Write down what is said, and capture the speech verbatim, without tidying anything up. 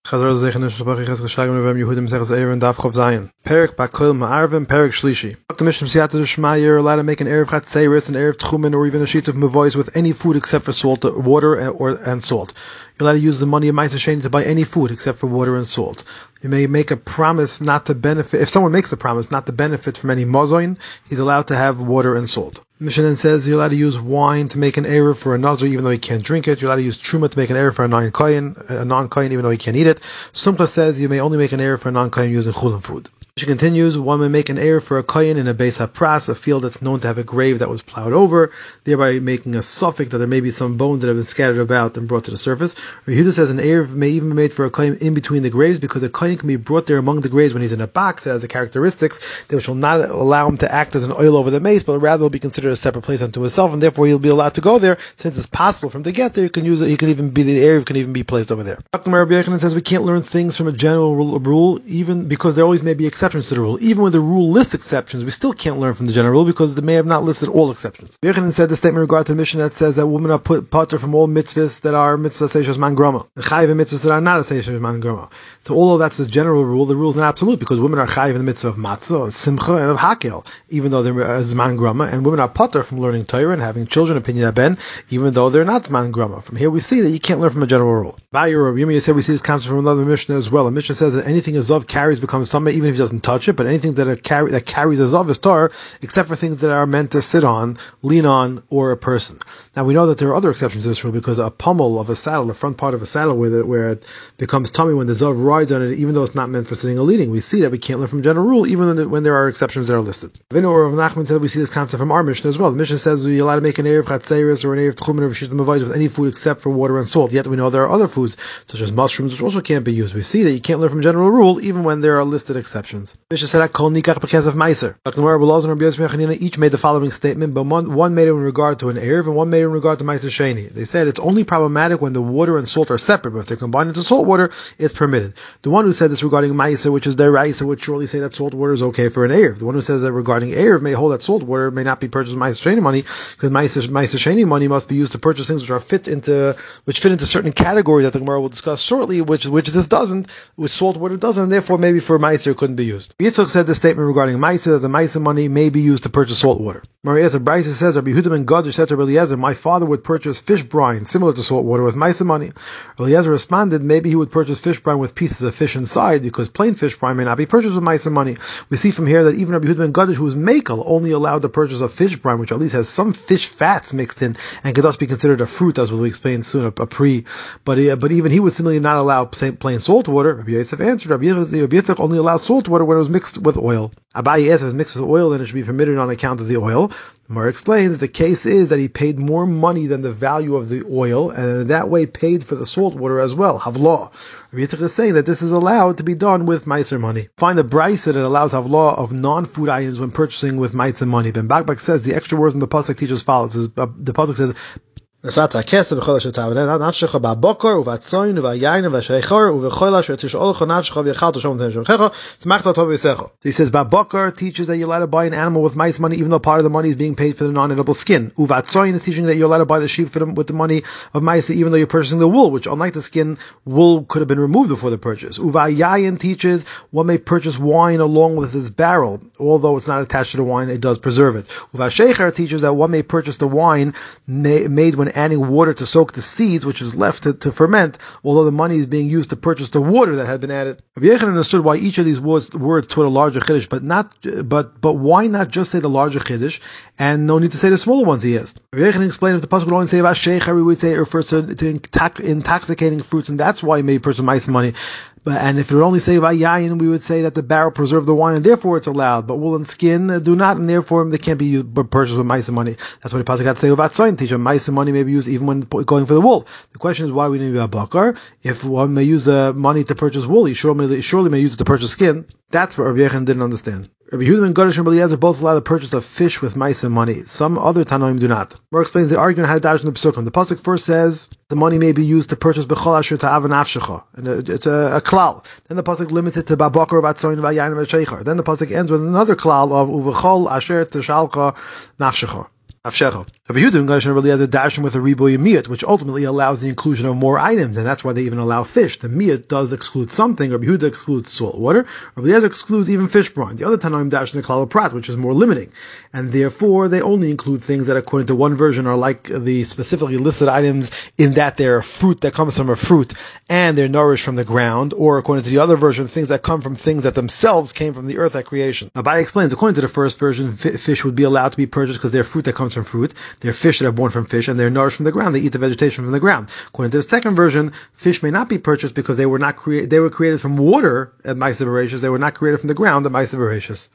Chazar Zeichen Nishbach Ches Geschlagen Novem Yehudim Sechs Erev and Daf Chov Zayin. Perik Bakol Ma'arvim Perik Shlishi. Dr. Mishnah Siyata Shema, you're allowed to make an Erev Chatzeris, an Erev Tchumen, or even a sheet of Mavois with any food except for salt, water, and, or, and salt. You're allowed to use the money of Ma'aser Sheni to buy any food except for water and salt. You may make a promise not to benefit, if someone makes a promise not to benefit from any mozoin, he's allowed to have water and salt. Mishnah then says you're allowed to use wine to make an erev for a nazir even though he can't drink it. You're allowed to use truma to make an erev for a non-kohen, a non-kohen even though he can't eat it. Sumcha says you may only make an erev for a non-kohen using chulin food. She continues, one may make an erev for a kohen in a beis hapras, a field that's known to have a grave that was plowed over, thereby making a suffix that there may be some bones that have been scattered about and brought to the surface. Yehuda says an erev may even be made for a kohen in between the graves because a kohen can be brought there among the graves when he's in a box that has the characteristics that which will not allow him to act as an oil over the mace, but rather will be considered a separate place unto himself, and therefore he'll be allowed to go there. Since it's possible for him to get there, he can use it. He can even be the erev can even be placed over there. Doctor Rabbi Yochanan says we can't learn things from a general rule, even because there always may be exceptions to the rule. Even when the rule lists exceptions, we still can't learn from the general rule because they may have not listed all exceptions. Rabbi Yochanan said the statement regarding the mission that says that women are put potter from all mitzvahs that are mitzvahs seishas man grama, and chayiv mitzvahs that are not seishas man grama. So although that's the general rule, the rule is not absolute because women are chayiv in the mitzvah of matzah, of simcha, and of hakel, even though they're zman grama, and women are potter from learning Torah and having children, opinion ben, even though they're not zman grama. From here we see that you can't learn from a general rule. Bayur Rabbi Yirmiyah said we see this concept from another Mishnah as well. A Mishnah says that anything a zav carries becomes something even if he doesn't touch it, but anything that a carry that carries a zav is tar, except for things that are meant to sit on, lean on, or a person. Now we know that there are other exceptions to this rule because a pummel of a saddle, the front part of a saddle, where it, where it becomes tummy when the zav rides on it, even though it's not meant for sitting or leaning, we see that we can't learn from general rule, even when, when there are exceptions that are listed. Vinu or Rav Nachman said we see this concept from our Mishnah as well. The Mishnah says you're allowed to make an erev chatzeris or an erev tchumen or shit mavayis with any food except for water and salt. Yet we know there are other foods such as mushrooms which also can't be used. We see that you can't learn from general rule even when there are listed exceptions. The Mishnah said kol nikach because of meiser. Doctor Rabbi Elazar and Rabbi Yosef Mechanina each made the following statement, but one, one made it in regard to an erev and one made it in regard to meiser sheni. They said it's only problematic when the water and salt are separate, but if they're combined into salt water, it's permitted. The one who said this regarding meiser, which is deraisa, would surely say that salt water is okay for an erev. The one who says that regarding erev may hold that salt water may not be purchased with meiser sheni money, because meiser sheni money must be used to purchase things which are fit into which fit into certain categories that the Gemara will discuss shortly, which which this doesn't, which salt water doesn't, and therefore maybe for meiser it couldn't be used. Yitzchak said the statement regarding meiser that the meiser money may be used to purchase salt water. Marias Brisa says Rabbi Yehuda ben Gadish said to Rabbi Eliezer, my father would purchase fish brine similar to salt water with meiser money. Rabbi Eliezer responded, maybe he would purchase fish brine with pieces of fish inside because plain fish brine may not be purchased with meiser money. We see from here that even Rabbi Yehuda ben Gadish, who is mekel, only allowed the purchase of fish brine, which at least has some fish fats mixed in and could thus be considered a fruit, as we'll explain soon, a, a pre. But uh, but even he would similarly not allow plain salt water. Rabbi Yosef answered, Rabbi Yosef only allows salt water when it was mixed with oil. Abaye asked if it was mixed with oil, then it should be permitted on account of the oil. The Gemara explains the case is that he paid more money than the value of the oil, and in that way paid for the salt water as well. Havlah. Rabbi Yitzchak is saying that this is allowed to be done with meiser money. Find the brisa that allows havlah of non-food items when purchasing with meiser money. Ben Bakbak says the extra words in the pasuk teach as follows. The pasuk says, נסעת הכסף בכל אשר תעבוד נפשך בבוקר ובצוין וביין ובשיכר ובכל אשר תשאולך נפשך ויאכלת שום תנשמך שמחת טוב ויסך. He says Babakar teaches that you're allowed to buy an animal with mice money even though part of the money is being paid for the non-edible skin. Uvatzoin is teaching that you're allowed to buy the sheep for the, with the money of mice even though you're purchasing the wool, which unlike the skin, wool could have been removed before the purchase. Uvayayin teaches one may purchase wine along with his barrel, although it's not attached to the wine, it does preserve it. Uvashecher teaches that one may purchase the wine made when adding water to soak the seeds, which is left to, to ferment, although the money is being used to purchase the water that had been added. Rabbi Yochanan understood why each of these words, words taught a larger chiddush, but not, but but why not just say the larger chiddush and no need to say the smaller ones? He asked. Rabbi Yochanan explained if the pasuk would only say about sheikha, we would say it refers to, to intoxicating fruits, and that's why he made purchase mice money. But, and if it would only say vayayin, we would say that the barrel preserved the wine, and therefore it's allowed. But wool and skin uh, do not, and therefore they can't be used, but purchased with meiser money. That's why the pasuk had to say about soin. Teach them meiser money may be used even when going for the wool. The question is why we need a bakar. If one may use the money to purchase wool, he surely, surely may use it to purchase skin. That's what Rabbi Yochanan didn't understand. Rabbi Yehuda ben Gadish and Rabbi Eliezer both allow the purchase of fish with meiser money. Some other Tanoim do not. More explains the argument how to dash in the Pesukim. The pasuk first says the money may be used to purchase bechol asher ta'av nafshecha, and it's a, a klal. Then the pasuk limits it to babakar, vatzoin, vayayin, v'sheichar. Then the pasuk ends with another klal of uvechol asher teshalcha nafshecha. Avshecha. Rabbi Yehuda and Rabbi Eliezer darshan with a riboy miyat, which ultimately allows the inclusion of more items, and that's why they even allow fish. The miyat does exclude something. Rabbi Yehuda excludes salt water. Rabbi Eliezer excludes even fish brine. The other Tanoim darshan the klal prat, which is more limiting, and therefore they only include things that, according to one version, are like the specifically listed items in that they're fruit that comes from a fruit and they're nourished from the ground, or according to the other version, things that come from things that themselves came from the earth at creation. Abai explains, according to the first version, fish would be allowed to be purchased because they're fruit that comes from fruit. They're fish that are born from fish, and they're nourished from the ground. They eat the vegetation from the ground. According to the second version, fish may not be purchased because they were not created. They were created from water at Ma'aseh Bereishis. They were not created from the ground at Ma'aseh Bereishis.